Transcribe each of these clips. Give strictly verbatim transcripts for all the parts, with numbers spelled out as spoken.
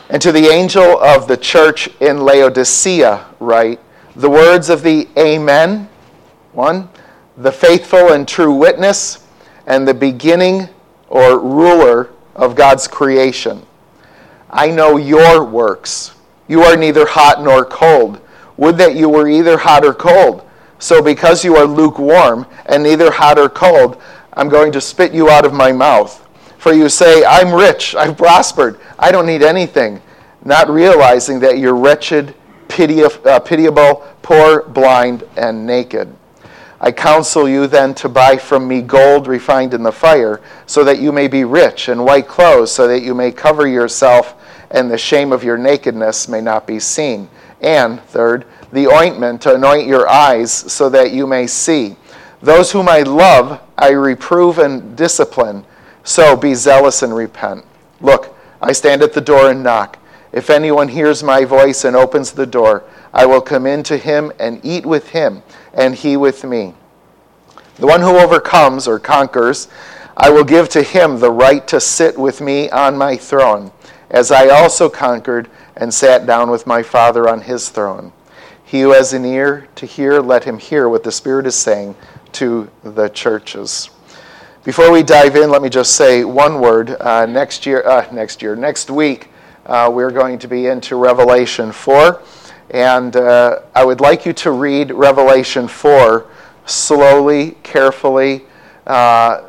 And to the angel of the church in Laodicea write, the words of the Amen, one, the faithful and true witness, and the beginning or ruler of God's creation. I know your works. You are neither hot nor cold. Would that you were either hot or cold. So because you are lukewarm and neither hot or cold, I'm going to spit you out of my mouth. For you say, I'm rich, I've prospered, I don't need anything, not realizing that you're wretched, piti- uh, pitiable, poor, blind, and naked. I counsel you then to buy from me gold refined in the fire, so that you may be rich, and white clothes, so that you may cover yourself, and the shame of your nakedness may not be seen. And, third, the ointment to anoint your eyes, so that you may see. Those whom I love, I reprove and discipline. So be zealous and repent. Look, I stand at the door and knock. If anyone hears my voice and opens the door, I will come in to him and eat with him, and he with me. The one who overcomes or conquers, I will give to him the right to sit with me on my throne, as I also conquered and sat down with my Father on his throne. He who has an ear to hear, let him hear what the Spirit is saying to the churches. Before we dive in, let me just say one word. Uh, next year, uh, next year, next week, uh, we're going to be into Revelation four, and uh, I would like you to read Revelation four slowly, carefully, uh,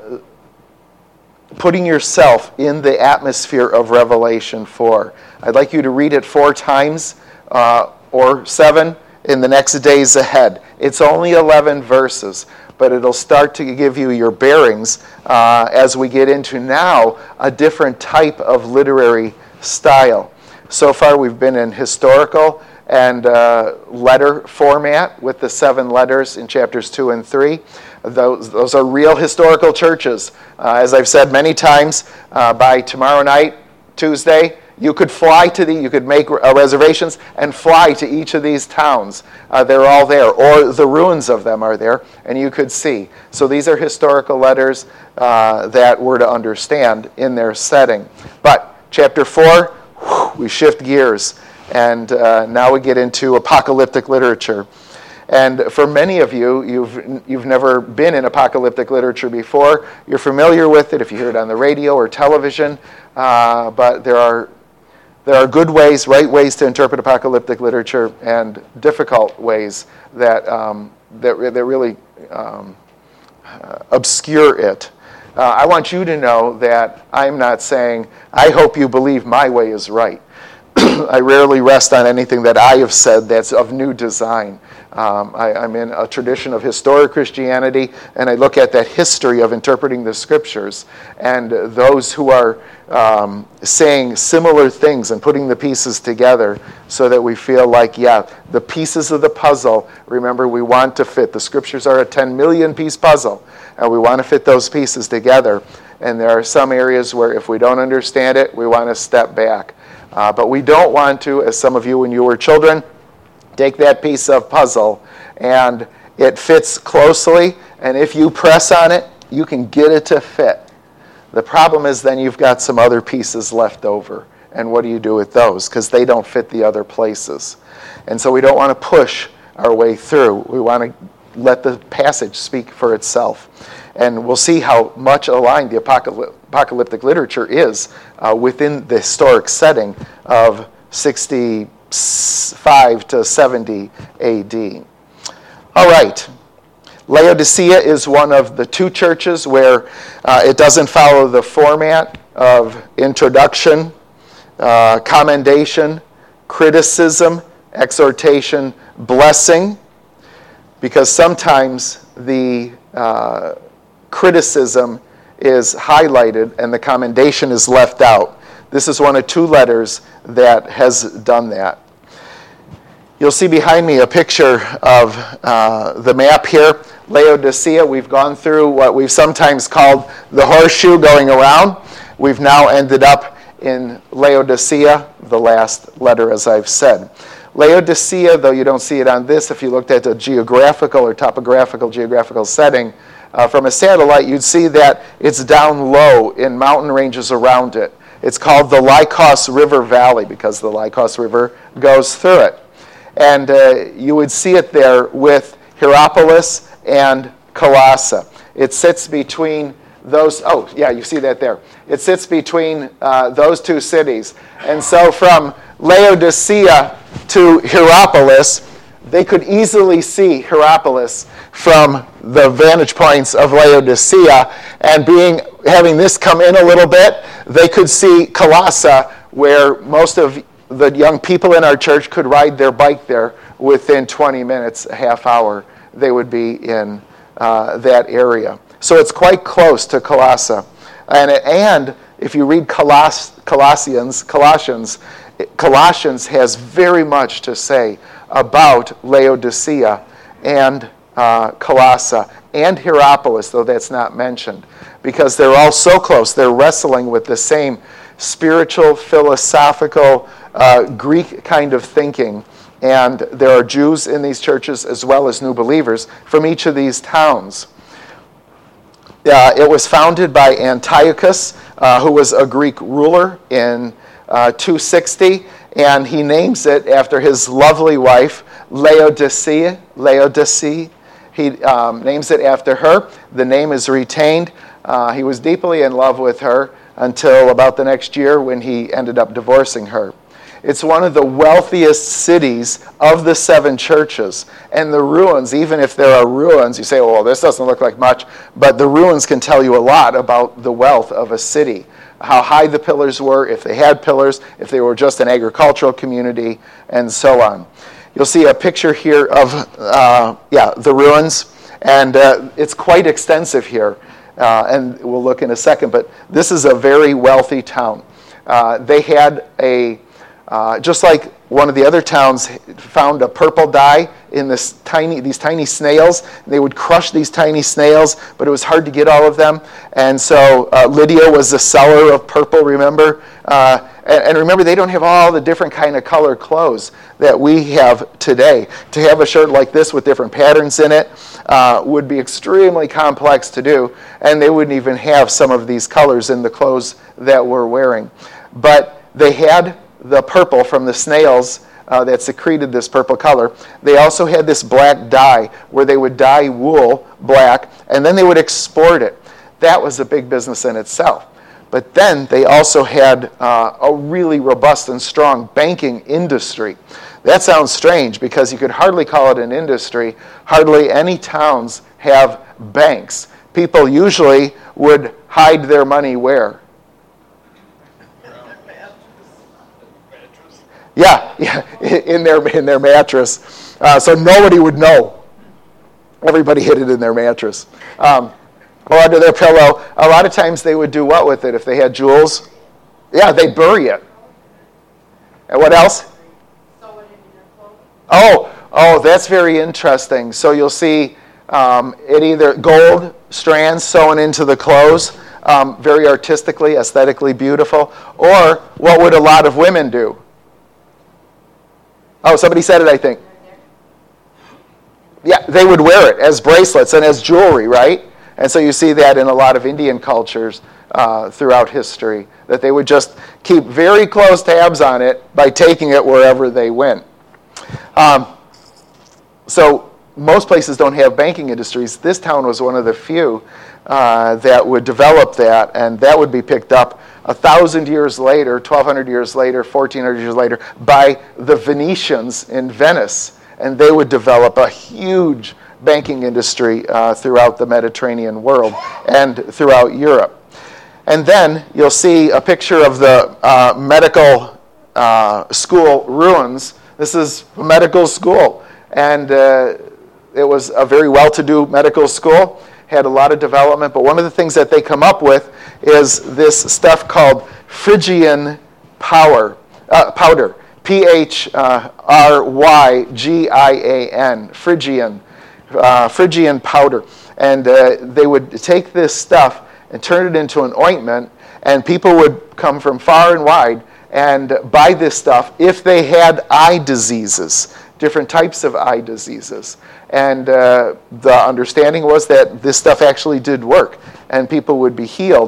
putting yourself in the atmosphere of Revelation four. I'd like you to read it four times uh, or seven in the next days ahead. It's only eleven verses, but it'll start to give you your bearings uh, as we get into now a different type of literary style. So far we've been in historical and uh, letter format with the seven letters in chapters two and three. Those, those are real historical churches. Uh, as I've said many times, uh, by tomorrow night, Tuesday, you could fly to the, you could make uh, reservations and fly to each of these towns. Uh, they're all there, or the ruins of them are there, and you could see. So these are historical letters uh, that we're to understand in their setting. But chapter four, whew, we shift gears, and uh, now we get into apocalyptic literature. And for many of you, you've you've never been in apocalyptic literature before. You're familiar with it if you hear it on the radio or television, uh, but there are There are good ways, right ways to interpret apocalyptic literature, and difficult ways that um, that, that really um, uh, obscure it. Uh, I want you to know that I'm not saying, I hope you believe my way is right. I rarely rest on anything that I have said that's of new design. Um, I, I'm in a tradition of historic Christianity, and I look at that history of interpreting the scriptures, and those who are um, saying similar things and putting the pieces together so that we feel like, yeah, the pieces of the puzzle, remember, we want to fit. The scriptures are a ten million piece puzzle, and we want to fit those pieces together. And there are some areas where if we don't understand it, we want to step back. Uh, but we don't want to, as some of you when you were children, take that piece of puzzle and it fits closely, and if you press on it, you can get it to fit. The problem is then you've got some other pieces left over, and what do you do with those? Because they don't fit the other places. And so we don't want to push our way through. We want to let the passage speak for itself. And we'll see how much aligned the apocalyptic apocalyptic literature is uh, within the historic setting of sixty-five to seventy A D. All right. Laodicea is one of the two churches where uh, it doesn't follow the format of introduction, uh, commendation, criticism, exhortation, blessing, because sometimes the uh, criticism is highlighted and the commendation is left out. This is one of two letters that has done that. You'll see behind me a picture of uh, the map here. Laodicea, we've gone through what we've sometimes called the horseshoe going around. We've now ended up in Laodicea, the last letter, as I've said. Laodicea, though you don't see it on this, if you looked at a geographical or topographical geographical setting, Uh, from a satellite, you'd see that it's down low in mountain ranges around it. It's called the Lycos River Valley because the Lycos River goes through it. And uh, you would see it there with Hierapolis and Colossae. It sits between those, oh, yeah, you see that there. It sits between uh, those two cities. And so from Laodicea to Hierapolis, they could easily see Hierapolis from the vantage points of Laodicea. And being having this come in a little bit, they could see Colossae, where most of the young people in our church could ride their bike there within twenty minutes, a half hour. They would be in uh, that area. So it's quite close to Colossae. And, and if you read Coloss- Colossians, Colossians, Colossians has very much to say about Laodicea and uh, Colossae and Hierapolis, though that's not mentioned, because they're all so close. They're wrestling with the same spiritual, philosophical, uh, Greek kind of thinking. And there are Jews in these churches as well as new believers from each of these towns. Uh, it was founded by Antiochus, uh, who was a Greek ruler in uh, two sixty, and he names it after his lovely wife, Laodicea. Laodicea. He um, names it after her. The name is retained. Uh, he was deeply in love with her until about the next year when he ended up divorcing her. It's one of the wealthiest cities of the seven churches. And the ruins, even if there are ruins, you say, oh, well, this doesn't look like much, but the ruins can tell you a lot about the wealth of a city, how high the pillars were, if they had pillars, if they were just an agricultural community, and so on. You'll see a picture here of, uh, yeah, the ruins, and uh, it's quite extensive here, uh, and we'll look in a second, but this is a very wealthy town. Uh, they had a Uh, just like one of the other towns found a purple dye in this tiny, these tiny snails. They would crush these tiny snails, but it was hard to get all of them. And so uh, Lydia was the seller of purple, remember? Uh, and, and remember, they don't have all the different kind of color clothes that we have today. To have a shirt like this with different patterns in it uh, would be extremely complex to do, and they wouldn't even have some of these colors in the clothes that we're wearing. But they had the purple from the snails uh, that secreted this purple color. They also had this black dye where they would dye wool black, and then they would export it. That was a big business in itself. But then they also had uh, a really robust and strong banking industry. That sounds strange because you could hardly call it an industry. Hardly any towns have banks. People usually would hide their money where? Yeah, yeah, in their in their mattress, uh, so nobody would know. Everybody hid it in their mattress, um, or under their pillow. A lot of times they would do what with it if they had jewels? Yeah, they'd bury it. And what else? Oh, oh, that's very interesting. So you'll see um, it either gold strands sewn into the clothes, um, very artistically, aesthetically beautiful, or what would a lot of women do? Oh, somebody said it, I think. Yeah, they would wear it as bracelets and as jewelry, right? And so you see that in a lot of Indian cultures uh, throughout history, that they would just keep very close tabs on it by taking it wherever they went. Um, so most places don't have banking industries. This town was one of the few uh, that would develop that, and that would be picked up a thousand years later, twelve hundred years later, fourteen hundred years later, by the Venetians in Venice. And they would develop a huge banking industry uh, throughout the Mediterranean world and throughout Europe. And then you'll see a picture of the uh, medical uh, school ruins. This is a medical school. And uh, it was a very well-to-do medical school. Had a lot of development, but one of the things that they come up with is this stuff called Phrygian power, uh, powder, P H R Y G I A N, Phrygian, uh, Phrygian powder. And uh, they would take this stuff and turn it into an ointment, and people would come from far and wide and buy this stuff if they had eye diseases, different types of eye diseases. And uh, the understanding was that this stuff actually did work, and people would be healed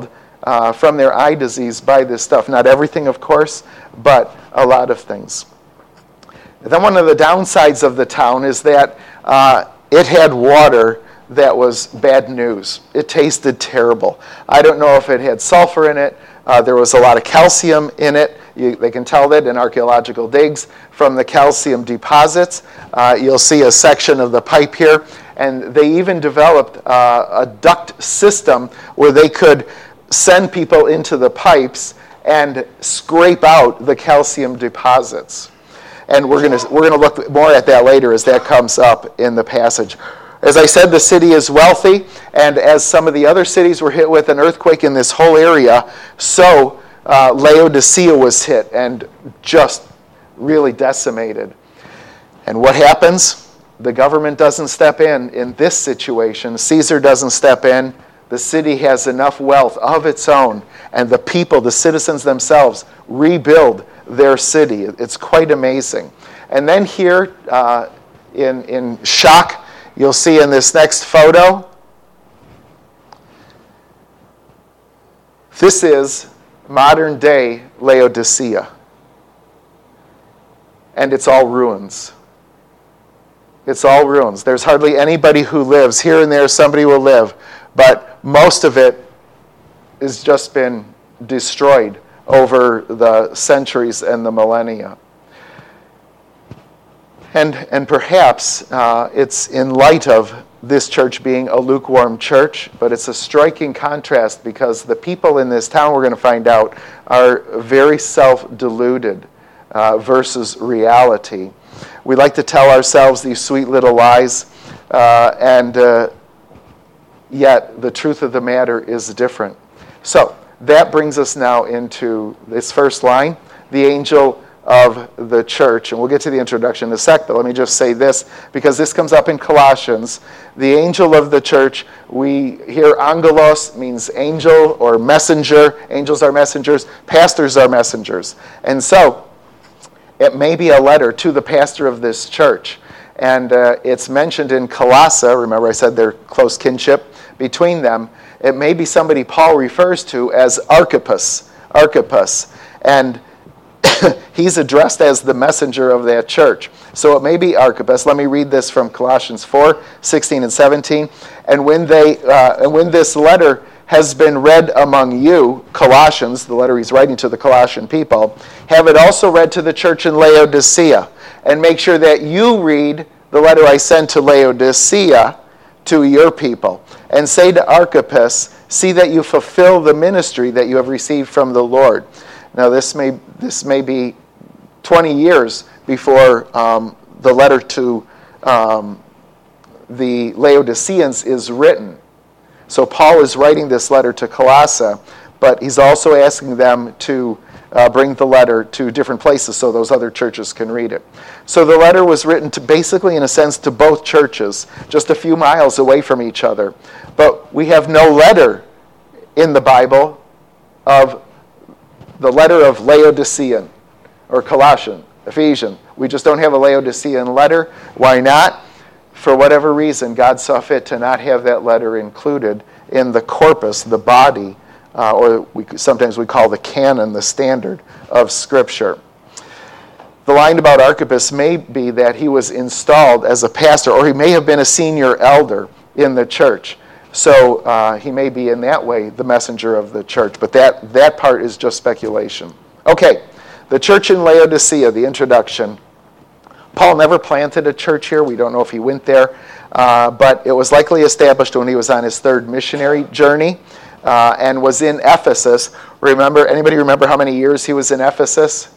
uh, from their eye disease by this stuff. Not everything, of course, but a lot of things. And then one of the downsides of the town is that uh, it had water that was bad news. It tasted terrible. I don't know if it had sulfur in it. Uh, there was a lot of calcium in it. You, they can tell that in archaeological digs from the calcium deposits. Uh, you'll see a section of the pipe here. And they even developed uh, a duct system where they could send people into the pipes and scrape out the calcium deposits. And we're going to we're going to look more at that later as that comes up in the passage. As I said, the city is wealthy, and as some of the other cities were hit with an earthquake in this whole area, so uh, Laodicea was hit and just really decimated. And what happens? The government doesn't step in in this situation. Caesar doesn't step in. The city has enough wealth of its own, and the people, the citizens themselves, rebuild their city. It's quite amazing. And then here uh, in, in shock, you'll see in this next photo, this is modern day Laodicea. And it's all ruins. It's all ruins. There's hardly anybody who lives. Here and there somebody will live, but most of it has just been destroyed over the centuries and the millennia. And, and perhaps uh, it's in light of this church being a lukewarm church, but it's a striking contrast because the people in this town, we're going to find out, are very self-deluded uh, versus reality. We like to tell ourselves these sweet little lies, uh, and uh, yet the truth of the matter is different. So that brings us now into this first line, the angel of the church. And we'll get to the introduction in a sec, but let me just say this, because this comes up in Colossians. The angel of the church, we hear angelos means angel or messenger. Angels are messengers. Pastors are messengers. And so it may be a letter to the pastor of this church. And uh, it's mentioned in Colossae. Remember I said there's close kinship between them. It may be somebody Paul refers to as Archippus. Archippus. And he's addressed as the messenger of that church. So it may be Archippus. Let me read this from Colossians four, sixteen and seventeen. And when they, uh, and when this letter has been read among you, Colossians, the letter he's writing to the Colossian people, have it also read to the church in Laodicea. And make sure that you read the letter I sent to Laodicea to your people. And say to Archippus, see that you fulfill the ministry that you have received from the Lord. Now, this may this may be twenty years before um, the letter to um, the Laodiceans is written. So Paul is writing this letter to Colossae, but he's also asking them to uh, bring the letter to different places so those other churches can read it. So the letter was written to basically, in a sense, to both churches, just a few miles away from each other. But we have no letter in the Bible of the letter of Laodicean or Colossian, Ephesian. We just don't have a Laodicean letter. Why not? For whatever reason, God saw fit to not have that letter included in the corpus, the body, uh, or we, sometimes we call the canon, the standard of Scripture. The line about Archippus may be that he was installed as a pastor, or he may have been a senior elder in the church. So uh, he may be in that way the messenger of the church, but that, that part is just speculation. Okay, the church in Laodicea, the introduction. Paul never planted a church here. We don't know if he went there, uh, but it was likely established when he was on his third missionary journey uh, and was in Ephesus. Remember, anybody remember how many years he was in Ephesus?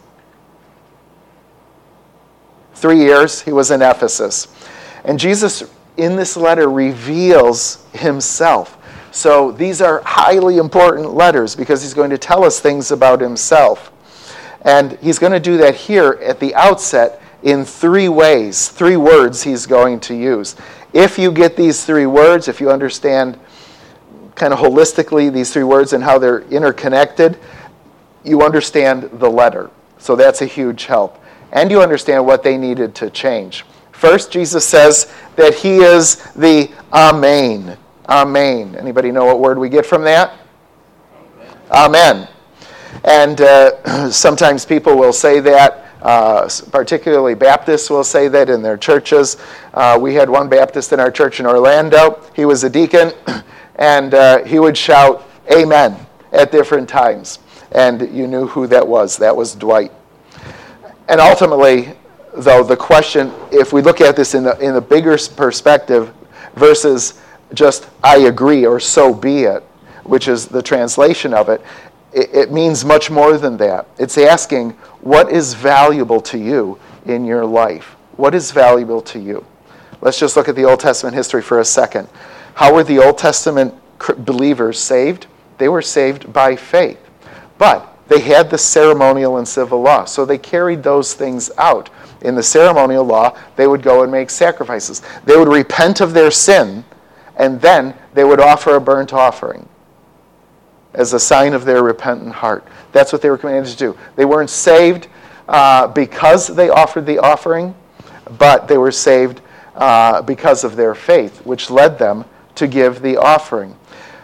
Three years he was in Ephesus. And Jesus in this letter reveals himself. So these are highly important letters because he's going to tell us things about himself. And he's going to do that here at the outset in three ways, three words he's going to use. If you get these three words, if you understand kind of holistically these three words and how they're interconnected, you understand the letter. So that's a huge help. And you understand what they needed to change. First, Jesus says that he is the Amen. Amen. Anybody know what word we get from that? Amen. And uh, sometimes people will say that, uh, particularly Baptists will say that in their churches. Uh, we had one Baptist in our church in Orlando. He was a deacon, and uh, he would shout, "Amen," at different times. And you knew who that was. That was Dwight. And ultimately, though, the question, if we look at this in the, in the bigger perspective versus just "I agree" or "so be it," which is the translation of it, it, it means much more than that. It's asking, what is valuable to you in your life? What is valuable to you? Let's just look at the Old Testament history for a second. How were the Old Testament believers saved? They were saved by faith. But they had the ceremonial and civil law, so they carried those things out. In the ceremonial law, they would go and make sacrifices. They would repent of their sin, and then they would offer a burnt offering as a sign of their repentant heart. That's what they were commanded to do. They weren't saved uh, because they offered the offering, but they were saved uh, because of their faith, which led them to give the offering.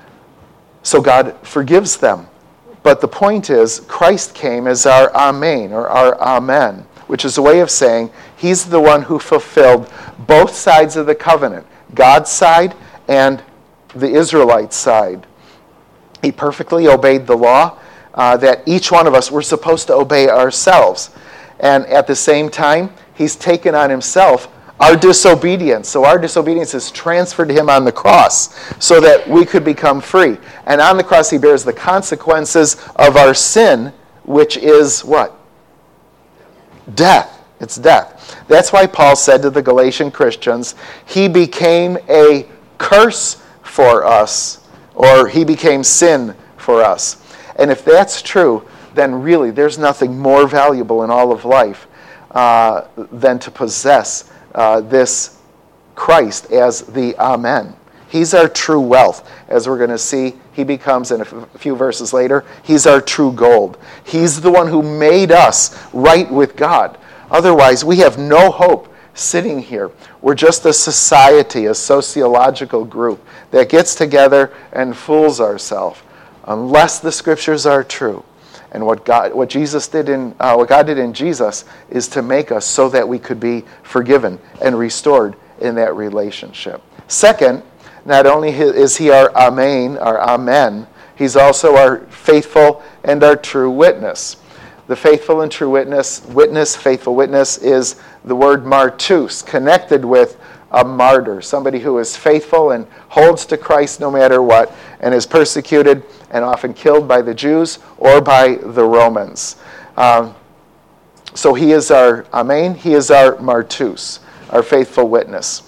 So God forgives them. But the point is, Christ came as our Amen, or our Amen, which is a way of saying he's the one who fulfilled both sides of the covenant, God's side and the Israelites' side. He perfectly obeyed the law uh, that each one of us were supposed to obey ourselves. And at the same time, he's taken on himself our disobedience. So our disobedience is transferred to him on the cross so that we could become free. And on the cross, he bears the consequences of our sin, which is what? Death. It's death. That's why Paul said to the Galatian Christians, he became a curse for us, or he became sin for us. And if that's true, then really there's nothing more valuable in all of life uh, than to possess uh, this Christ as the Amen. He's our true wealth. As we're going to see, he becomes, in a f- few verses later, he's our true gold. He's the one who made us right with God. Otherwise, we have no hope sitting here. We're just a society, a sociological group that gets together and fools ourselves, unless the scriptures are true. And what God, what Jesus did in, uh, what God did in Jesus is to make us so that we could be forgiven and restored in that relationship. Second, not only is he our Amen, our Amen, he's also our faithful and our true witness. The faithful and true witness, witness, faithful witness, is the word martus, connected with a martyr, somebody who is faithful and holds to Christ no matter what, and is persecuted and often killed by the Jews or by the Romans. Um, so he is our Amen, he is our martus, our faithful witness.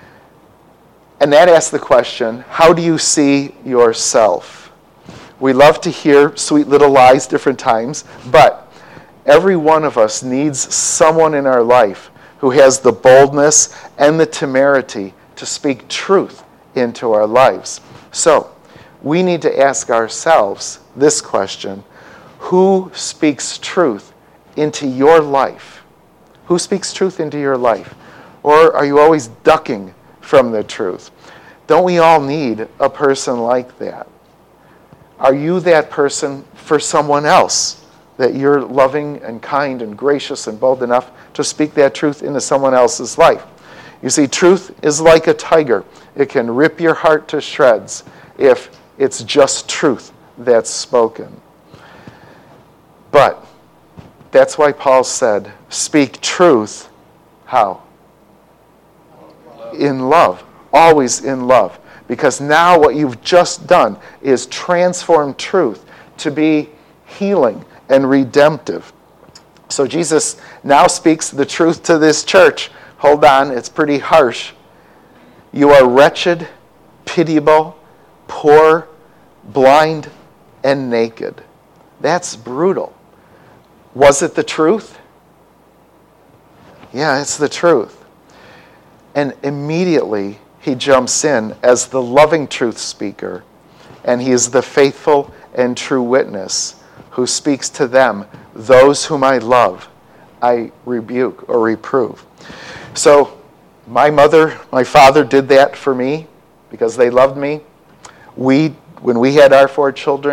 And that asks the question, how do you see yourself? We love to hear sweet little lies different times, but every one of us needs someone in our life who has the boldness and the temerity to speak truth into our lives. So, we need to ask ourselves this question: who speaks truth into your life? Who speaks truth into your life? Or are you always ducking from the truth? Don't we all need a person like that? Are you that person for someone else? That you're loving and kind and gracious and bold enough to speak that truth into someone else's life. You see, truth is like a tiger. It can rip your heart to shreds if it's just truth that's spoken. But that's why Paul said, speak truth, how? In love. Always in love. Because now what you've just done is transform truth to be healing and redemptive. So Jesus now speaks the truth to this church. Hold on, it's pretty harsh. You are wretched, pitiable, poor, blind, and naked. That's brutal. Was it the truth? Yeah, it's the truth. And immediately he jumps in as the loving truth speaker, and he is the faithful and true witness who speaks to them, those whom I love, I rebuke or reprove. So my mother, my father did that for me because they loved me. We, when we had our four children,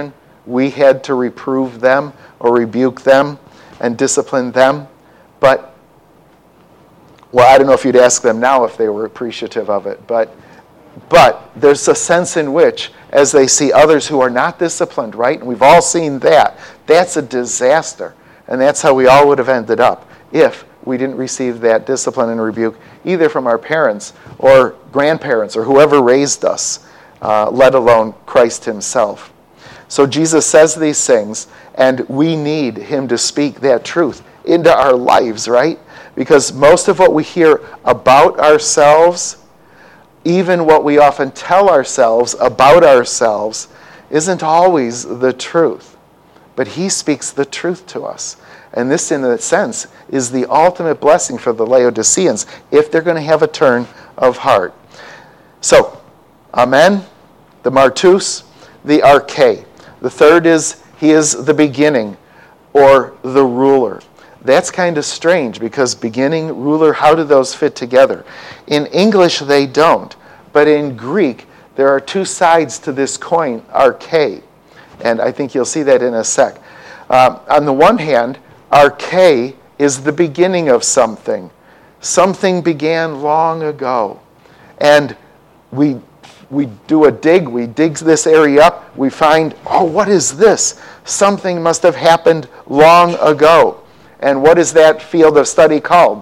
we had to reprove them or rebuke them and discipline them. But, well, I don't know if you'd ask them now if they were appreciative of it, but but there's a sense in which, as they see others who are not disciplined, right? And we've all seen that. That's a disaster. And that's how we all would have ended up if we didn't receive that discipline and rebuke, either from our parents or grandparents or whoever raised us, uh, let alone Christ himself. So Jesus says these things, and we need him to speak that truth into our lives, right? Because most of what we hear about ourselves, even what we often tell ourselves about ourselves, isn't always the truth. But he speaks the truth to us. And this, in a sense, is the ultimate blessing for the Laodiceans if they're going to have a turn of heart. So, Amen, the Martus, the Arche. The third is, he is the beginning, or the ruler. That's kind of strange because beginning, ruler, how do those fit together? In English, they don't. But in Greek, there are two sides to this coin, arche. And I think you'll see that in a sec. Um, on the one hand, arche is the beginning of something. Something began long ago. And we we do a dig, we dig this area up, we find, oh, what is this? Something must have happened long ago. And what is that field of study called?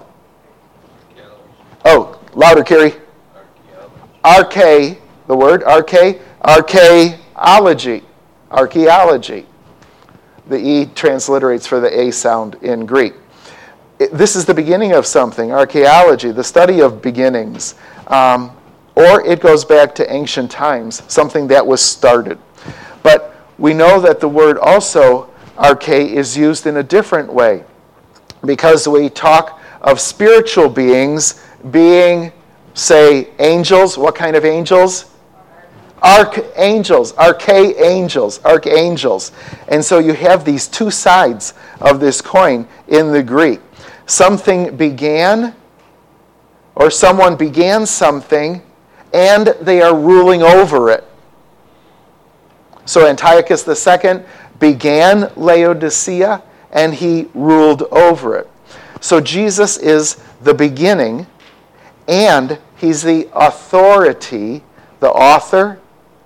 Oh, louder, Carrie. Arche, the word arche, archaeology. Archaeology. The E transliterates for the A sound in Greek. It, this is the beginning of something, archaeology, the study of beginnings. Um, or it goes back to ancient times, something that was started. But we know that the word also, arche, is used in a different way. Because we talk of spiritual beings being, say, angels. What kind of angels? Archangels, archangels, archangels. And so you have these two sides of this coin in the Greek. Something began, or someone began something, and they are ruling over it. So Antiochus the Second began Laodicea, and he ruled over it. So Jesus is the beginning, and he's the authority, the author,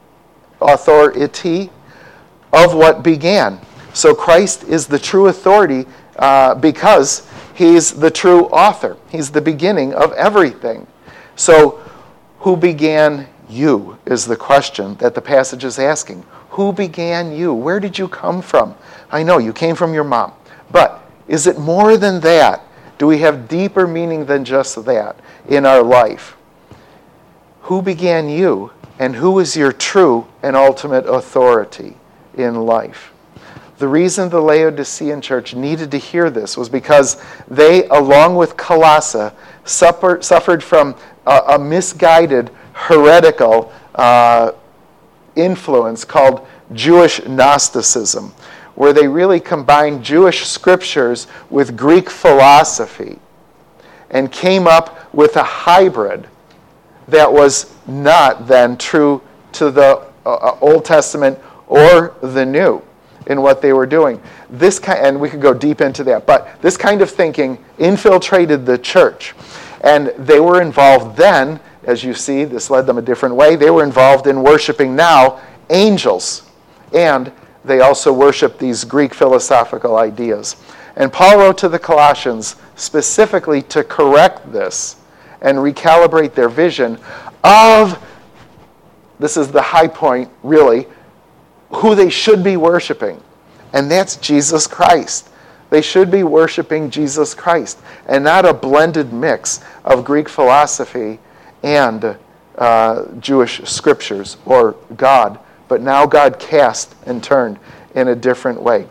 authority of what began. So Christ is the true authority uh, because he's the true author. He's the beginning of everything. So who began you is the question that the passage is asking. Who began you? Where did you come from? I know you came from your mom. But is it more than that? Do we have deeper meaning than just that in our life? Who began you, and who is your true and ultimate authority in life? The reason the Laodicean church needed to hear this was because they, along with Colossae, suffer, suffered from a, a misguided, heretical uh, influence called Jewish Gnosticism, where they really combined Jewish scriptures with Greek philosophy and came up with a hybrid that was not then true to the uh, Old Testament or the New in what they were doing. This kind, and we could go deep into that, but this kind of thinking infiltrated the church. And they were involved then, as you see, this led them a different way. They were involved in worshiping now angels. And they also worshiped these Greek philosophical ideas. And Paul wrote to the Colossians specifically to correct this and recalibrate their vision of, this is the high point, really, who they should be worshiping. And that's Jesus Christ. They should be worshiping Jesus Christ and not a blended mix of Greek philosophy and uh, Jewish scriptures or God. But now God cast and turned in a different way.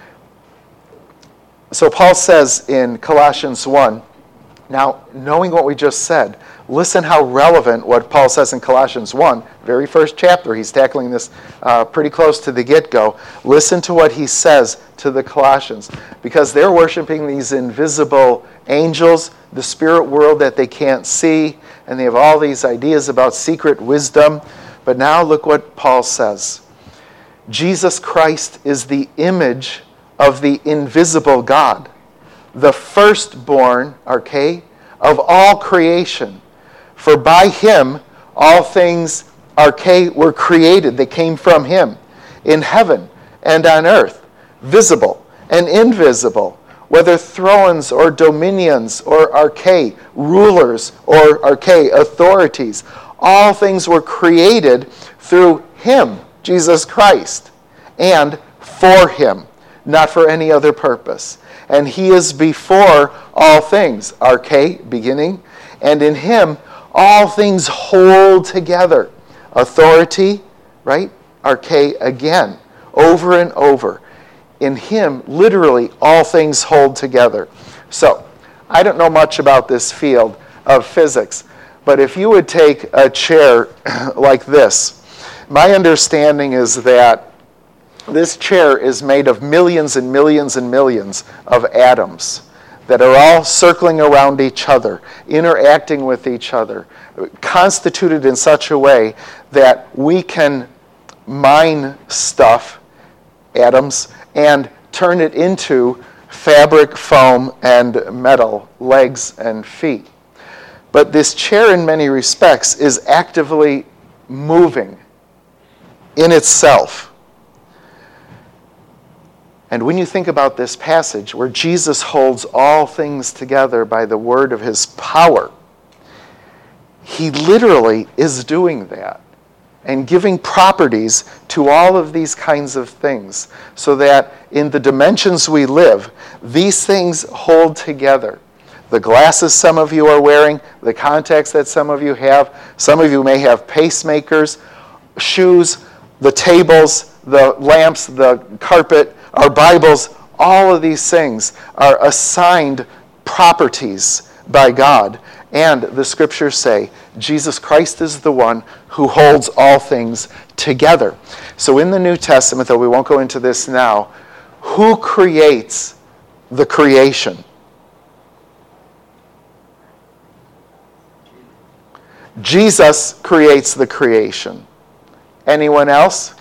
So Paul says in Colossians one, now knowing what we just said, listen how relevant what Paul says in Colossians one, very first chapter, he's tackling this uh, pretty close to the get-go. Listen to what he says to the Colossians, because they're worshiping these invisible angels, the spirit world that they can't see, and they have all these ideas about secret wisdom. But now look what Paul says. Jesus Christ is the image of the invisible God, the firstborn, arche, of all creation. For by him all things, arche, were created. They came from him, in heaven and on earth, visible and invisible, whether thrones or dominions or arche, rulers or arche, authorities. All things were created through him, Jesus Christ, and for him, not for any other purpose. And he is before all things, arche, beginning, and in him all things hold together. Authority, right? Arche again, over and over. In him, literally, all things hold together. So, I don't know much about this field of physics, but if you would take a chair like this, my understanding is that this chair is made of millions and millions and millions of atoms that are all circling around each other, interacting with each other, constituted in such a way that we can mine stuff, atoms, and turn it into fabric, foam, and metal, legs and feet. But this chair, in many respects, is actively moving in itself. And when you think about this passage where Jesus holds all things together by the word of his power, he literally is doing that and giving properties to all of these kinds of things so that in the dimensions we live, these things hold together. The glasses some of you are wearing, the contacts that some of you have, some of you may have pacemakers, shoes, the tables, the lamps, the carpet, our Bibles, all of these things are assigned properties by God. And the scriptures say Jesus Christ is the one who holds all things together. So in the New Testament, though we won't go into this now, who creates the creation? Jesus creates the creation. Anyone else?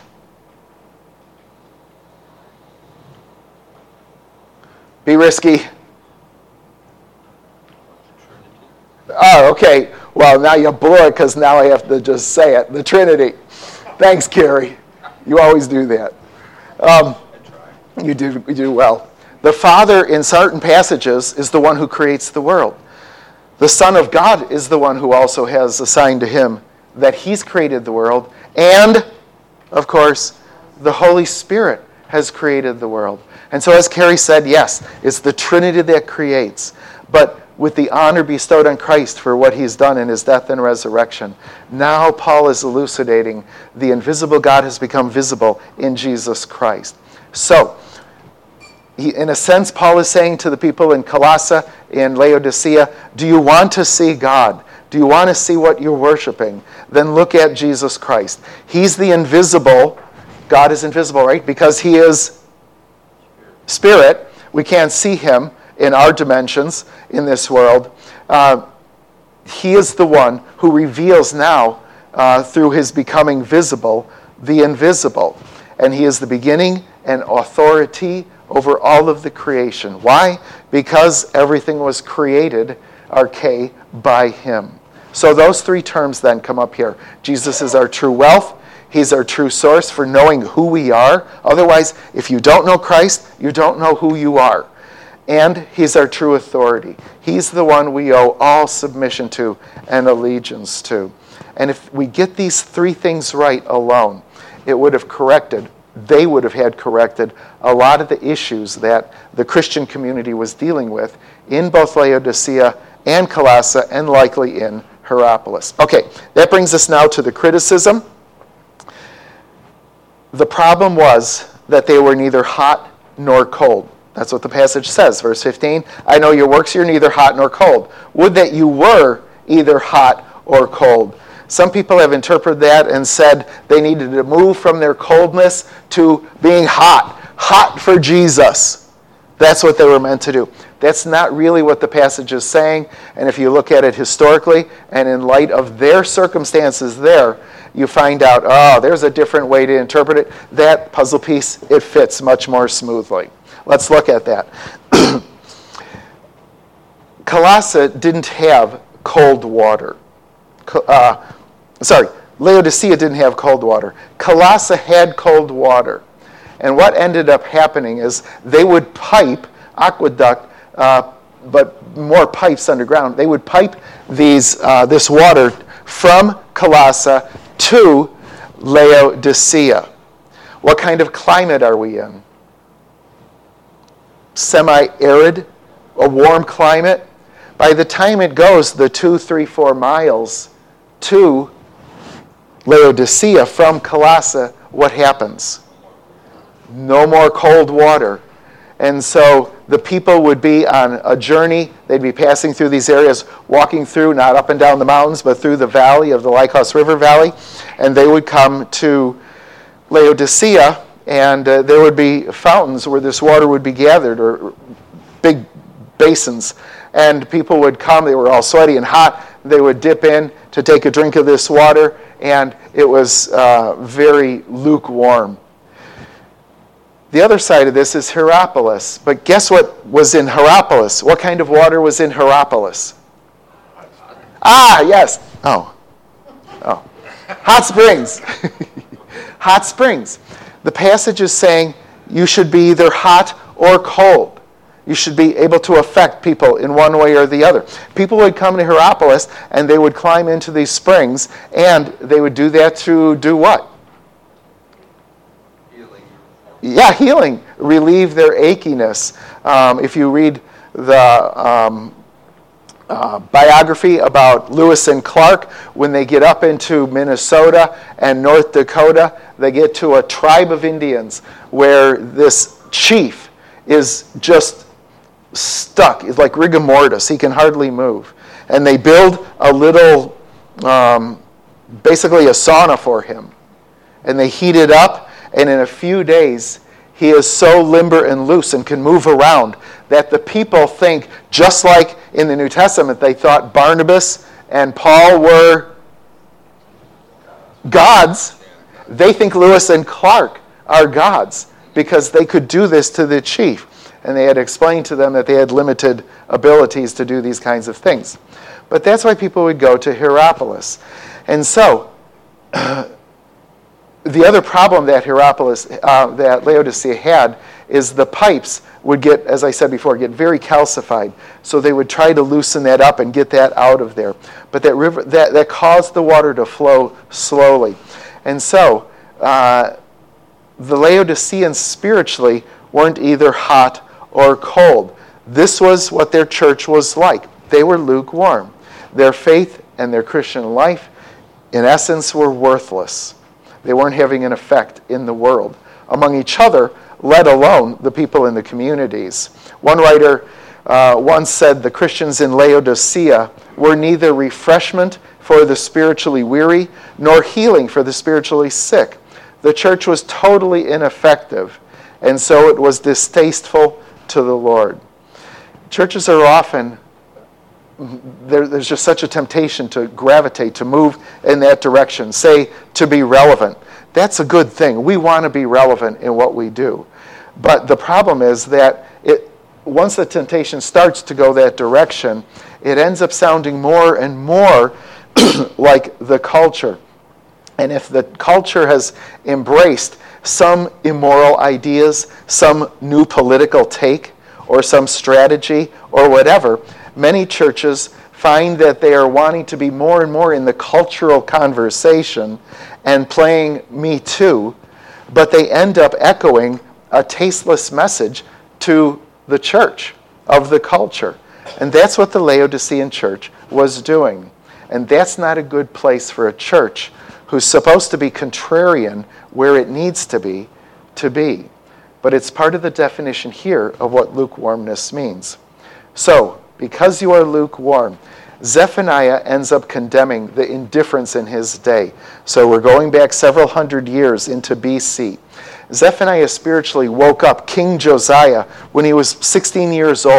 Be risky. Oh, okay. Well, now you blew it because now I have to just say it. The Trinity. Thanks, Carrie. You always do that. Um, you do, you do well. The Father, in certain passages, is the one who creates the world. The Son of God is the one who also has assigned to him that he's created the world. And, of course, the Holy Spirit has created the world. And so as Carrie said, yes, it's the Trinity that creates. But with the honor bestowed on Christ for what he's done in his death and resurrection, now Paul is elucidating the invisible God has become visible in Jesus Christ. So, he, in a sense, Paul is saying to the people in Colossae, in Laodicea, do you want to see God? Do you want to see what you're worshiping? Then look at Jesus Christ. He's the invisible. God is invisible, right? Because he is spirit. We can't see him in our dimensions in this world. Uh, he is the one who reveals now, uh, through his becoming visible, the invisible. And he is the beginning and authority over all of the creation. Why? Because everything was created, arche, by him. So those three terms then come up here. Jesus is our true wealth. He's our true source for knowing who we are. Otherwise, if you don't know Christ, you don't know who you are. And he's our true authority. He's the one we owe all submission to and allegiance to. And if we get these three things right alone, it would have corrected, they would have had corrected a lot of the issues that the Christian community was dealing with in both Laodicea and Colossae and likely in Hierapolis. Okay, that brings us now to the criticism. The problem was that they were neither hot nor cold. That's what the passage says, verse fifteen. I know your works, you're neither hot nor cold. Would that you were either hot or cold. Some people have interpreted that and said they needed to move from their coldness to being hot. Hot for Jesus. That's what they were meant to do. That's not really what the passage is saying. And if you look at it historically and in light of their circumstances there, you find out, oh, there's a different way to interpret it. That puzzle piece, it fits much more smoothly. Let's look at that. Colossae didn't have cold water. Uh, sorry, Laodicea didn't have cold water. Colossae had cold water. And what ended up happening is they would pipe, aqueduct, uh, but more pipes underground. They would pipe these uh, this water from Colossae to Laodicea. What kind of climate are we in? Semi-arid, a warm climate. By the time it goes the two, three, four miles to Laodicea from Colossae, what happens? No more cold water. And so the people would be on a journey. They'd be passing through these areas, walking through, not up and down the mountains, but through the valley of the Lycos River Valley. And they would come to Laodicea, and uh, there would be fountains where this water would be gathered, or big basins. And people would come. They were all sweaty and hot. They would dip in to take a drink of this water, and it was uh, very lukewarm. The other side of this is Hierapolis. But guess what was in Hierapolis? What kind of water was in Hierapolis? Ah, yes. Oh. Oh. Hot springs. Hot springs. The passage is saying you should be either hot or cold. You should be able to affect people in one way or the other. People would come to Hierapolis and they would climb into these springs, and they would do that to do what? Yeah, healing, relieve their achiness. Um, if you read the um, uh, biography about Lewis and Clark, when they get up into Minnesota and North Dakota, they get to a tribe of Indians where this chief is just stuck. It's like rigor mortis. He can hardly move. And they build a little, um, basically a sauna for him. And they heat it up. And in a few days, he is so limber and loose and can move around that the people think, just like in the New Testament, they thought Barnabas and Paul were gods. They think Lewis and Clark are gods because they could do this to the chief. And they had explained to them that they had limited abilities to do these kinds of things. But that's why people would go to Hierapolis. And so, the other problem that Hierapolis, uh, that Laodicea had, is the pipes would get, as I said before, get very calcified. So they would try to loosen that up and get that out of there. But that river that, that caused the water to flow slowly. And so uh, the Laodiceans spiritually weren't either hot or cold. This was what their church was like. They were lukewarm. Their faith and their Christian life, in essence, were worthless. They weren't having an effect in the world among each other, let alone the people in the communities. One writer uh, once said the Christians in Laodicea were neither refreshment for the spiritually weary nor healing for the spiritually sick. The church was totally ineffective, and so it was distasteful to the Lord. Churches are often, there, there's just such a temptation to gravitate, to move in that direction, say, to be relevant. That's a good thing. We want to be relevant in what we do. But the problem is that it, once the temptation starts to go that direction, it ends up sounding more and more like the culture. And if the culture has embraced some immoral ideas, some new political take, or some strategy, or whatever, many churches find that they are wanting to be more and more in the cultural conversation and playing Me Too, but they end up echoing a tasteless message to the church of the culture. And that's what the Laodicean church was doing. And that's not a good place for a church who's supposed to be contrarian where it needs to be, to be. But it's part of the definition here of what lukewarmness means. So, because you are lukewarm, Zephaniah ends up condemning the indifference in his day. So we're going back several hundred years into B C. Zephaniah spiritually woke up King Josiah when he was sixteen years old.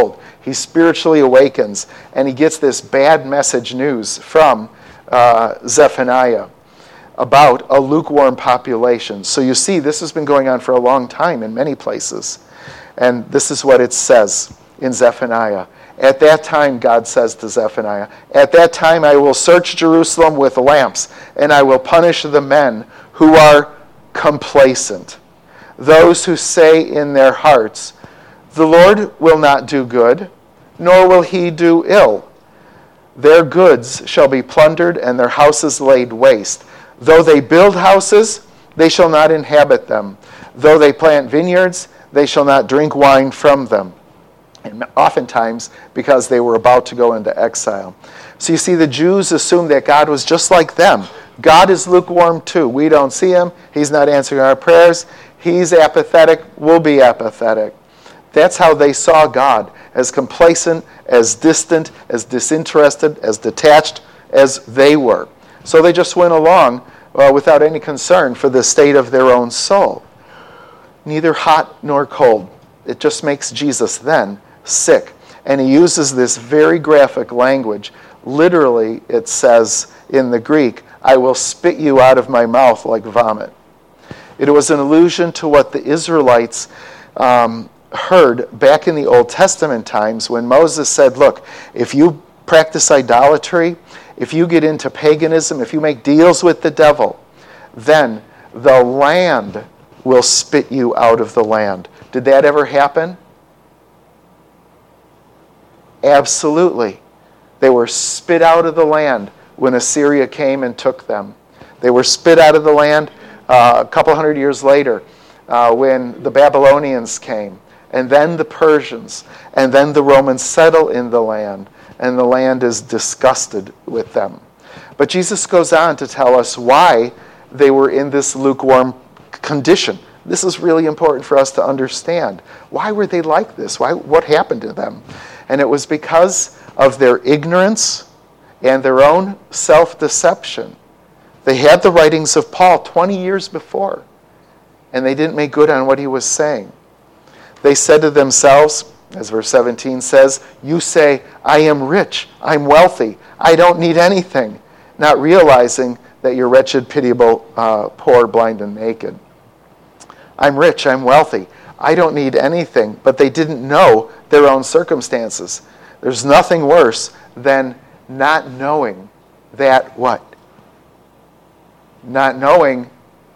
He spiritually awakens, and he gets this bad message news from uh, Zephaniah about a lukewarm population. So you see, this has been going on for a long time in many places. And this is what it says in Zephaniah. At that time, God says to Zephaniah, at that time I will search Jerusalem with lamps, and I will punish the men who are complacent, those who say in their hearts, the Lord will not do good, nor will he do ill. Their goods shall be plundered, and their houses laid waste. Though they build houses, they shall not inhabit them. Though they plant vineyards, they shall not drink wine from them. And oftentimes because they were about to go into exile. So you see, the Jews assumed that God was just like them. God is lukewarm too. We don't see him. He's not answering our prayers. He's apathetic. We'll be apathetic. That's how they saw God, as complacent, as distant, as disinterested, as detached as they were. So they just went along uh, without any concern for the state of their own soul. Neither hot nor cold. It just makes Jesus then sick. And he uses this very graphic language. Literally, it says in the Greek, I will spit you out of my mouth like vomit. It was an allusion to what the Israelites um, heard back in the Old Testament times when Moses said, look, if you practice idolatry, if you get into paganism, if you make deals with the devil, then the land will spit you out of the land. Did that ever happen? Absolutely. They were spit out of the land when Assyria came and took them. They were spit out of the land uh, a couple hundred years later uh, when the Babylonians came, and then the Persians, and then the Romans settle in the land, and the land is disgusted with them. But Jesus goes on to tell us why they were in this lukewarm condition. This is really important for us to understand. Why were they like this? Why? What happened to them? And it was because of their ignorance and their own self-deception. They had the writings of Paul twenty years before, and they didn't make good on what he was saying. They said to themselves, as verse seventeen says, you say, I am rich, I'm wealthy, I don't need anything, not realizing that you're wretched, pitiable, uh, poor, blind, and naked. I'm rich, I'm wealthy, I don't need anything, but they didn't know their own circumstances. There's nothing worse than not knowing that what? Not knowing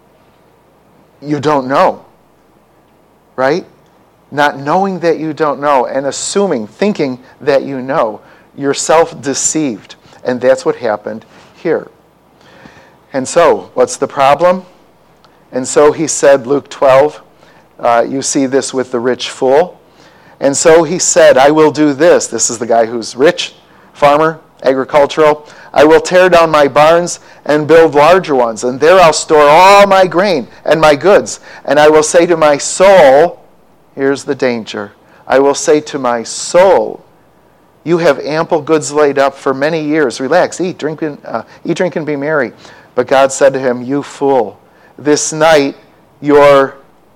you don't know, right? Not knowing that you don't know and assuming, thinking that you know. You're self-deceived, and that's what happened here. And so, what's the problem? And so he said, Luke twelve, uh, you see this with the rich fool. And so he said, I will do this. This is the guy who's rich, farmer, agricultural. I will tear down my barns and build larger ones, and there I'll store all my grain and my goods. And I will say to my soul, here's the danger. I will say to my soul, you have ample goods laid up for many years. Relax, eat, drink, and, uh, eat, drink, and be merry. But God said to him, you fool, this night your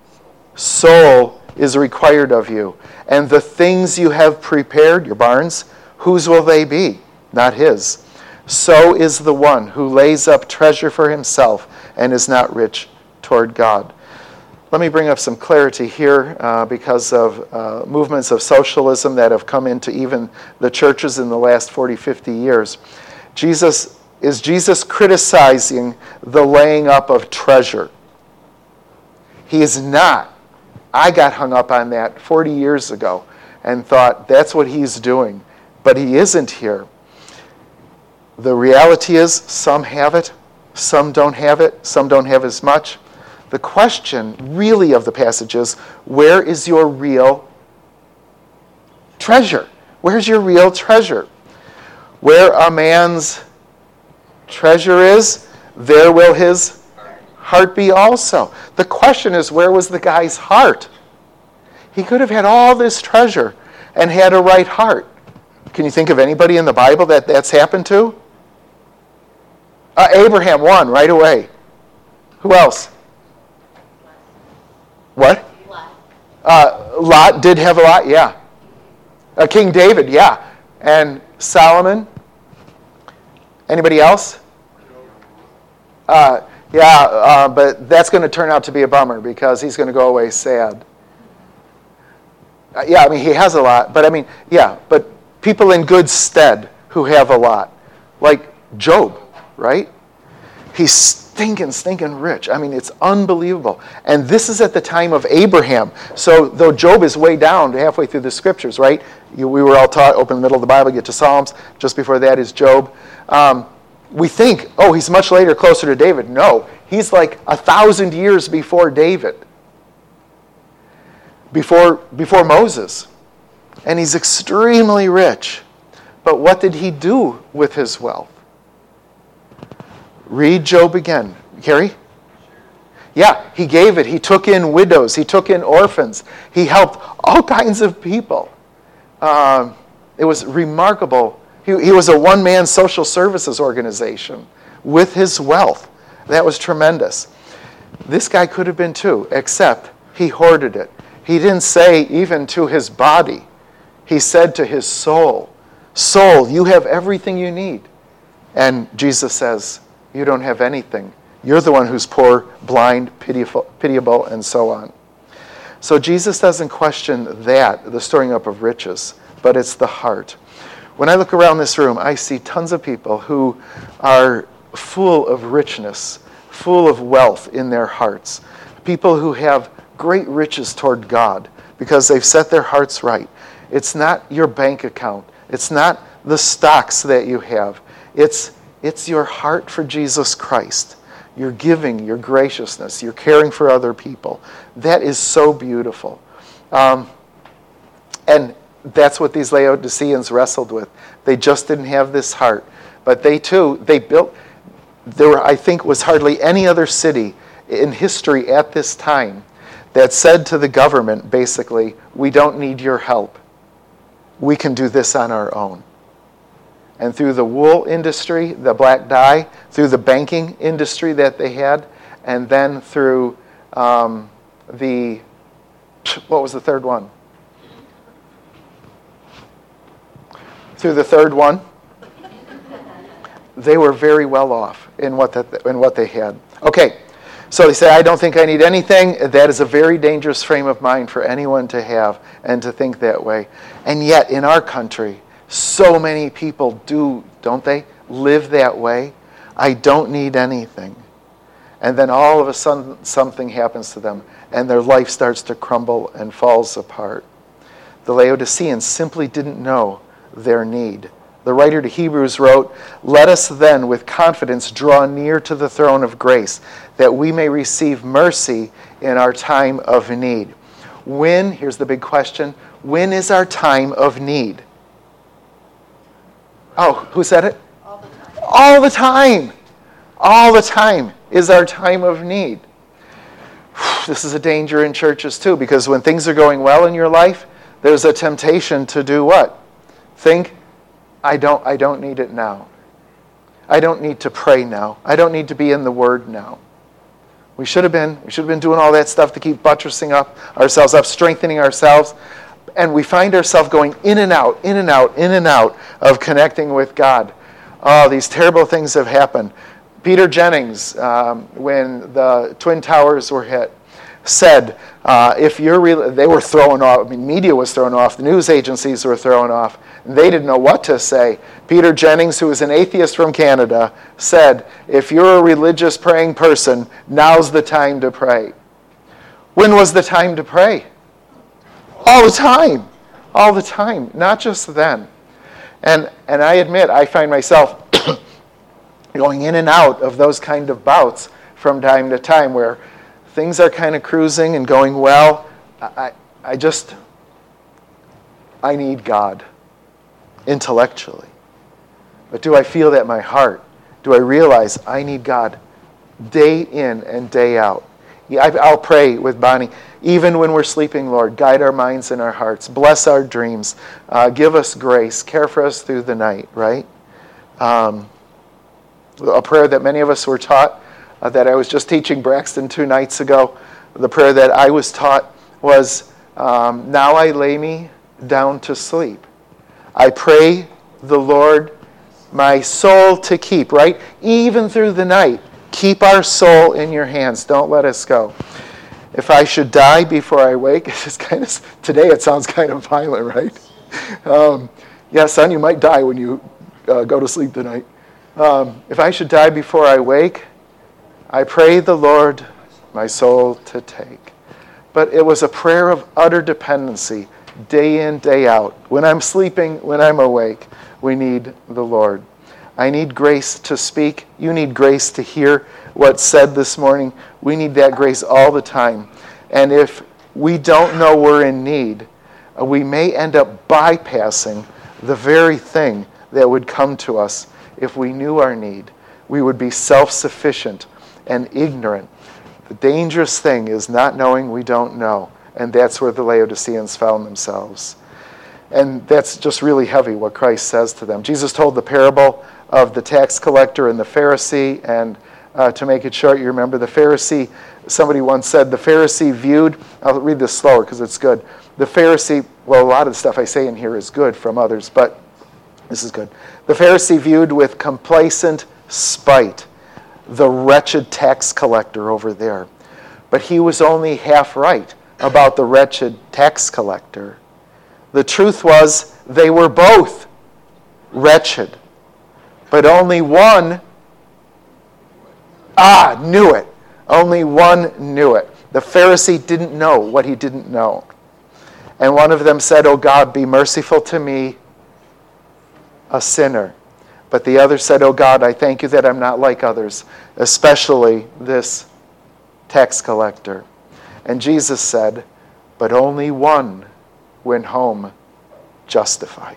soul is required of you. And the things you have prepared, your barns, whose will they be? Not his. So is the one who lays up treasure for himself and is not rich toward God. Let me bring up some clarity here uh, because of uh, movements of socialism that have come into even the churches in the last forty, fifty years. Jesus, is Jesus criticizing the laying up of treasure? He is not. I got hung up on that forty years ago and thought that's what he's doing. But he isn't here. The reality is some have it, some don't have it, some don't have as much. The question really of the passage is, where is your real treasure? Where's your real treasure? Where a man's treasure is, there will his heart be also. The question is, where was the guy's heart? He could have had all this treasure and had a right heart. Can you think of anybody in the Bible that that's happened to? Uh, Abraham won right away. Who else? What? Uh, Lot did have a lot, yeah. Uh, King David, yeah. And Solomon. Anybody else? Uh, yeah, uh, but that's going to turn out to be a bummer because he's going to go away sad. Uh, yeah, I mean, he has a lot. But I mean, yeah, but people in good stead who have a lot. Like Job, right? He's stinking, stinking rich. I mean, it's unbelievable. And this is at the time of Abraham. So though Job is way down, halfway through the scriptures, right? You, we were all taught, open the middle of the Bible, get to Psalms. Just before that is Job. Um, we think, oh, he's much later, closer to David. No, he's like a thousand years before David. Before, before Moses. And he's extremely rich. But what did he do with his wealth? Read Job again. Carrie? Yeah, he gave it. He took in widows. He took in orphans. He helped all kinds of people. Um, it was remarkable. He, he was a one-man social services organization with his wealth. That was tremendous. This guy could have been too, except he hoarded it. He didn't say even to his body. He said to his soul, "Soul, you have everything you need." And Jesus says, "You don't have anything. You're the one who's poor, blind, pitiable, pitiable, and so on." So Jesus doesn't question that, the storing up of riches, but it's the heart. When I look around this room, I see tons of people who are full of richness, full of wealth in their hearts. People who have great riches toward God because they've set their hearts right. It's not your bank account. It's not the stocks that you have. It's It's your heart for Jesus Christ. Your giving, your graciousness, your caring for other people. That is so beautiful. Um, and that's what these Laodiceans wrestled with. They just didn't have this heart. But they too, they built, there were, I think, was hardly any other city in history at this time that said to the government, basically, we don't need your help. We can do this on our own. And through the wool industry, the black dye, through the banking industry that they had, and then through um, the, what was the third one? Through the third one, they were very well off in what, that, in what they had. Okay, so they say, I don't think I need anything. That is a very dangerous frame of mind for anyone to have and to think that way. And yet, in our country, so many people do, don't they, live that way. I don't need anything. And then all of a sudden something happens to them and their life starts to crumble and falls apart. The Laodiceans simply didn't know their need. The writer to Hebrews wrote, "Let us then with confidence draw near to the throne of grace, that we may receive mercy in our time of need." When, here's the big question, when is our time of need? Oh, who said it? All the time. All the time. All the time is our time of need. This is a danger in churches too, because when things are going well in your life, there's a temptation to do what? Think, I don't, I don't need it now. I don't need to pray now. I don't need to be in the Word now. We should have been. We should have been doing all that stuff to keep buttressing up ourselves up, strengthening ourselves. And we find ourselves going in and out, in and out, in and out of connecting with God. Oh, these terrible things have happened. Peter Jennings, um, when the Twin Towers were hit, said, uh, if you're re- they were thrown off, I mean, media was thrown off, the news agencies were thrown off, and they didn't know what to say. Peter Jennings, who was an atheist from Canada, said, if you're a religious praying person, now's the time to pray. When was the time to pray? All the time. All the time. Not just then. And and I admit, I find myself going in and out of those kind of bouts from time to time where things are kind of cruising and going well. I, I just, I need God intellectually. But do I feel that in my heart? Do I realize I need God day in and day out? Yeah, I'll pray with Bonnie. Even when we're sleeping, Lord, guide our minds and our hearts. Bless our dreams. Uh, give us grace. Care for us through the night, right? Um, a prayer that many of us were taught, uh, that I was just teaching Braxton two nights ago. The prayer that I was taught was, um, now I lay me down to sleep. I pray the Lord my soul to keep, right? Even through the night, keep our soul in your hands. Don't let us go. If I should die before I wake, it's just kind of, today it sounds kind of violent, right? Um, yeah, son, you might die when you uh, go to sleep tonight. Um, if I should die before I wake, I pray the Lord my soul to take. But it was a prayer of utter dependency, day in, day out. When I'm sleeping, when I'm awake, we need the Lord. I need grace to speak. You need grace to hear what's said this morning. We need that grace all the time. And if we don't know we're in need, we may end up bypassing the very thing that would come to us if we knew our need. We would be self-sufficient and ignorant. The dangerous thing is not knowing we don't know. And that's where the Laodiceans found themselves. And that's just really heavy what Christ says to them. Jesus told the parable of the tax collector and the Pharisee. And uh, to make it short, you remember the Pharisee, somebody once said, the Pharisee viewed, I'll read this slower because it's good. The Pharisee, well, a lot of the stuff I say in here is good from others, but this is good. The Pharisee viewed with complacent spite the wretched tax collector over there. But he was only half right about the wretched tax collector. The truth was they were both wretched. But only one, ah, knew it. Only one knew it. The Pharisee didn't know what he didn't know. And one of them said, "Oh God, be merciful to me, a sinner." But the other said, "Oh God, I thank you that I'm not like others, especially this tax collector." And Jesus said, "But only one went home justified."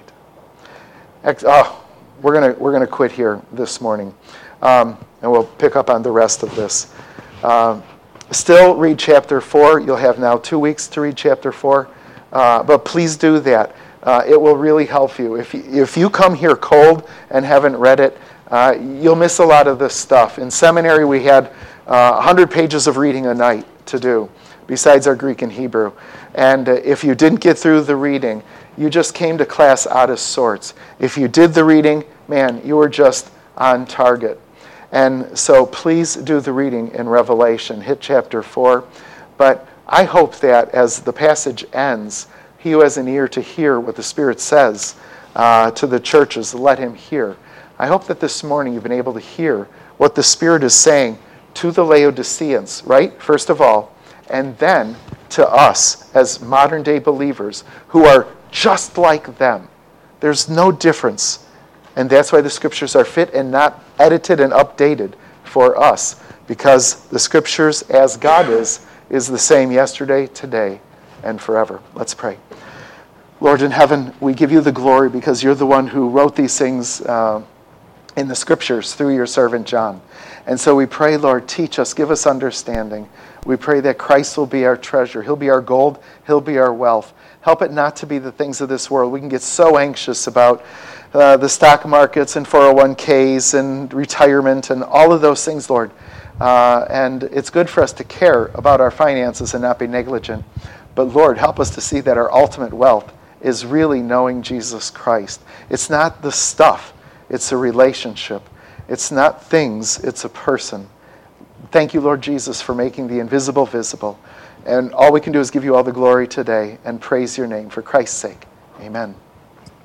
Oh, we're gonna we're gonna quit here this morning, um, and we'll pick up on the rest of this. Uh, still read chapter four. You'll have now two weeks to read chapter four, uh, but please do that. Uh, it will really help you. If you, if you come here cold and haven't read it, uh, you'll miss a lot of this stuff. In seminary, we had uh, one hundred pages of reading a night to do, besides our Greek and Hebrew. And uh, if you didn't get through the reading, you just came to class out of sorts. If you did the reading, man, you were just on target. And so please do the reading in Revelation. Hit chapter four. But I hope that as the passage ends, he who has an ear to hear what the Spirit says uh, to the churches, let him hear. I hope that this morning you've been able to hear what the Spirit is saying to the Laodiceans, right? First of all, and then to us as modern day believers who are just like them. There's no difference. And that's why the Scriptures are fit and not edited and updated for us, because the Scriptures, as God is, is the same yesterday, today, and forever. Let's pray. Lord in heaven, we give you the glory because you're the one who wrote these things uh, in the Scriptures through your servant John. And so we pray, Lord, teach us, give us understanding. We pray that Christ will be our treasure. He'll be our gold. He'll be our wealth. Help it not to be the things of this world. We can get so anxious about uh, the stock markets and four oh one k's and retirement and all of those things, Lord. Uh, and it's good for us to care about our finances and not be negligent. But Lord, help us to see that our ultimate wealth is really knowing Jesus Christ. It's not the stuff. It's a relationship. It's not things. It's a person. Thank you, Lord Jesus, for making the invisible visible. And all we can do is give you all the glory today and praise your name for Christ's sake. Amen.